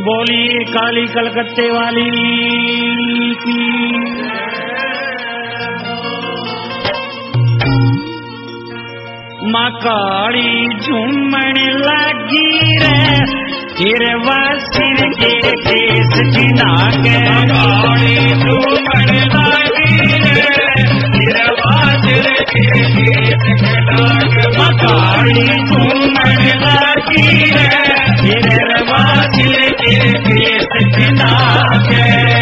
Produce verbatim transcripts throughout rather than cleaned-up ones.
बोलिए काली कलकत्ते वाली की। माँ काली झूमण लगी रे हिरवा सिर के केस खिंडा के। काली झूमण लगी रे हिरवा सिर के केस खिंडा के। माँ काली झूमण लगी रे हिरवा सिर के केस खिंडा के।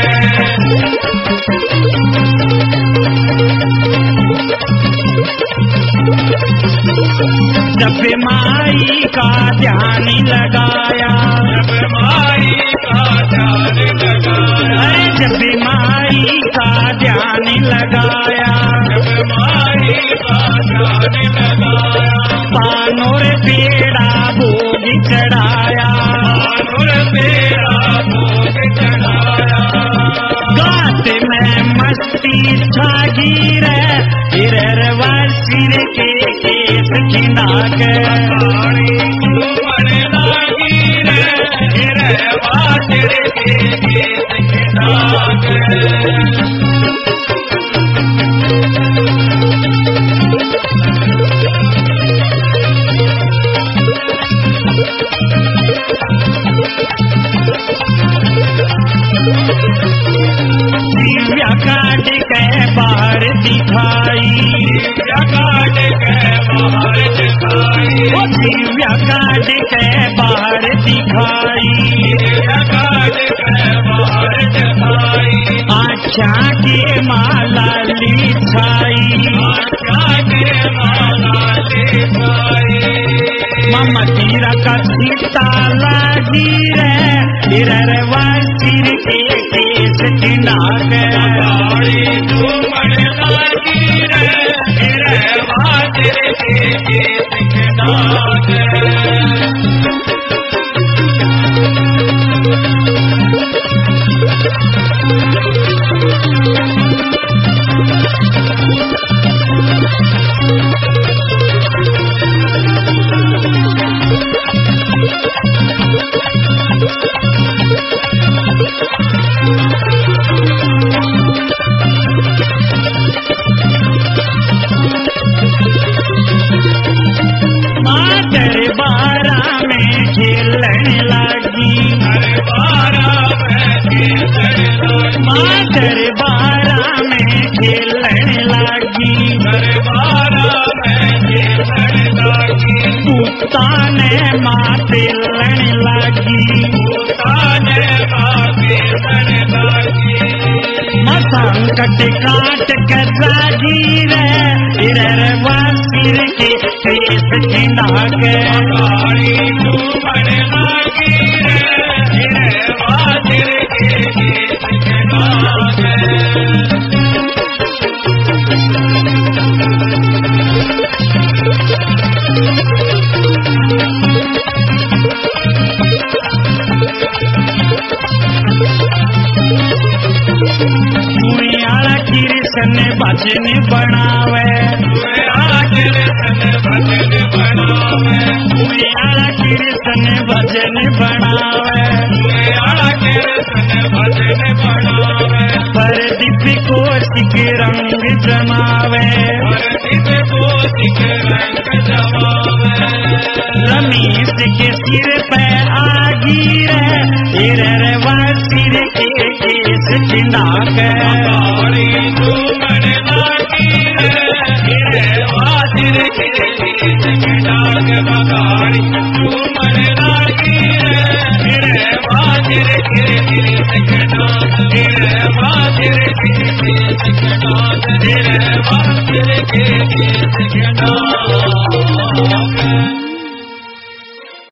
जब माई का ध्यान लगाया, जब माई का ध्यान लगाया, जब माई का ध्यान लगाया, जब माई का ध्यान लगाया, पानोर पेड़ा भोग चढ़ाया, पानोर पेड़ा भोग चढ़ाया। गात में मस्ती छागी रे हिरवा सिर के केस खिंडा के। काली झूमण लगी रे हिरवा सिर के केस खिंडा के। दिव्या काट के बाहर दिखाई, दिव्या काट के बाहर दिखाई, ओ दिव्या काट के बाहर दिखाई, दिव्या काट के बाहर दिखाई। आशा के माला लिछाई, आशा के माला लिछाई। ममतीरा का सीता लगी रे हिरवा सिर के केस खिंडा के। काली झूमण लगी रे हिरवा सिर के केस खिंडा के। माँ दरबारा में खेलन लगी, दरबारा में खेलन लगी, माँ दरबारा में खेलन लगी, दरबारा में खेलन लगी। पूता ने माँ तिलन लगी, पूता ने माँ खेलन लगी। माँ संकट काट कर जागी रे हिरवा सिर के केस खिंडा के। काली झूमण लगी रे हिरवा सिर के केस खिंडा के। दुनियाला कृष्ण भजन बनावे, दुनियाला कृष्ण भजन बनावे, दुनियाला कृष्ण भजन बनावे, दुनियाला कृष्ण भजन बनावे। परदीप को सिख रंग जमावे, परदीप को सिख रंग जमावे। रमेश के सिर पे आगी रे हिरवा सिर के केस खिंडा के। काली झूमण लगी रे हिरवा सिर के केस खिंडा के। काली झूमण लगी रे हिरवा सिर के केस खिंडा के। हिरवा सिर के केस खिंडा के। हिरवा सिर के केस खिंडा के।